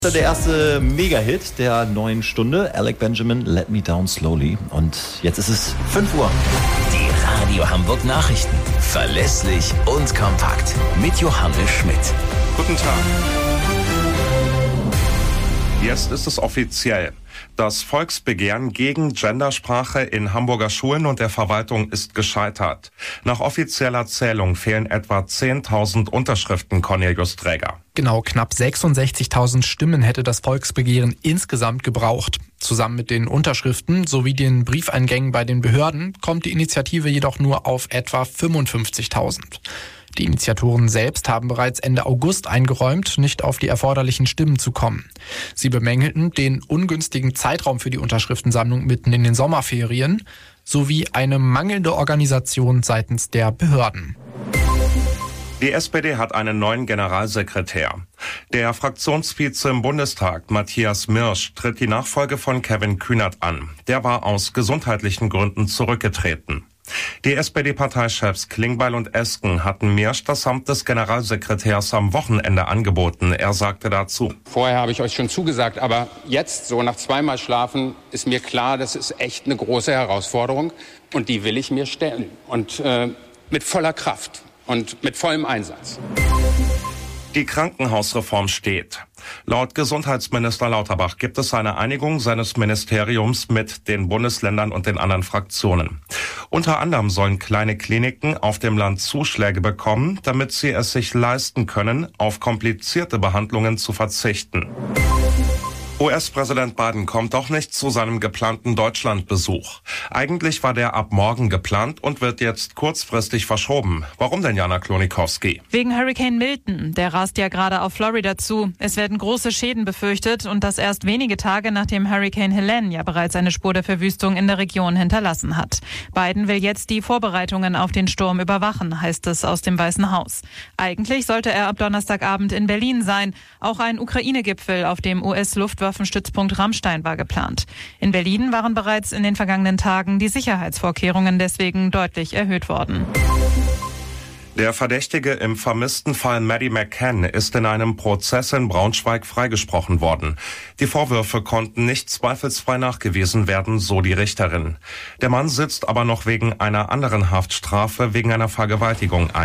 Der erste Mega-Hit der neuen Stunde, Alec Benjamin, Let Me Down Slowly. Und jetzt ist es 5 Uhr. Die Radio Hamburg Nachrichten. Verlässlich und kompakt. Mit Johannes Schmidt. Guten Tag. Jetzt ist es offiziell. Das Volksbegehren gegen Gendersprache in Hamburger Schulen und der Verwaltung ist gescheitert. Nach offizieller Zählung fehlen etwa 10.000 Unterschriften, Cornelius Träger. Genau, knapp 66.000 Stimmen hätte das Volksbegehren insgesamt gebraucht. Zusammen mit den Unterschriften sowie den Briefeingängen bei den Behörden kommt die Initiative jedoch nur auf etwa 55.000. Die Initiatoren selbst haben bereits Ende August eingeräumt, nicht auf die erforderlichen Stimmen zu kommen. Sie bemängelten den ungünstigen Zeitraum für die Unterschriftensammlung mitten in den Sommerferien sowie eine mangelnde Organisation seitens der Behörden. Die SPD hat einen neuen Generalsekretär. Der Fraktionsvize im Bundestag, Matthias Mirsch, tritt die Nachfolge von Kevin Kühnert an. Der war aus gesundheitlichen Gründen zurückgetreten. Die SPD-Parteichefs Klingbeil und Esken hatten Mirsch das Amt des Generalsekretärs am Wochenende angeboten. Er sagte dazu: Vorher habe ich euch schon zugesagt, aber jetzt, so nach zweimal Schlafen, ist mir klar, das ist echt eine große Herausforderung und die will ich mir stellen. Und mit voller Kraft und mit vollem Einsatz. Die Krankenhausreform steht. Laut Gesundheitsminister Lauterbach gibt es eine Einigung seines Ministeriums mit den Bundesländern und den anderen Fraktionen. Unter anderem sollen kleine Kliniken auf dem Land Zuschläge bekommen, damit sie es sich leisten können, auf komplizierte Behandlungen zu verzichten. US-Präsident Biden kommt doch nicht zu seinem geplanten Deutschlandbesuch. Eigentlich war der ab morgen geplant und wird jetzt kurzfristig verschoben. Warum denn, Jana Klonikowski? Wegen Hurricane Milton. Der rast ja gerade auf Florida zu. Es werden große Schäden befürchtet und das erst wenige Tage nachdem Hurricane Helene ja bereits eine Spur der Verwüstung in der Region hinterlassen hat. Biden will jetzt die Vorbereitungen auf den Sturm überwachen, heißt es aus dem Weißen Haus. Eigentlich sollte er ab Donnerstagabend in Berlin sein. Auch ein Ukraine-Gipfel auf dem US-Luftwaffenstützpunkt Ramstein war geplant. In Berlin waren bereits in den vergangenen Tagen die Sicherheitsvorkehrungen deswegen deutlich erhöht worden. Der Verdächtige im vermissten Fall Maddie McCann ist in einem Prozess in Braunschweig freigesprochen worden. Die Vorwürfe konnten nicht zweifelsfrei nachgewiesen werden, so die Richterin. Der Mann sitzt aber noch wegen einer anderen Haftstrafe wegen einer Vergewaltigung ein.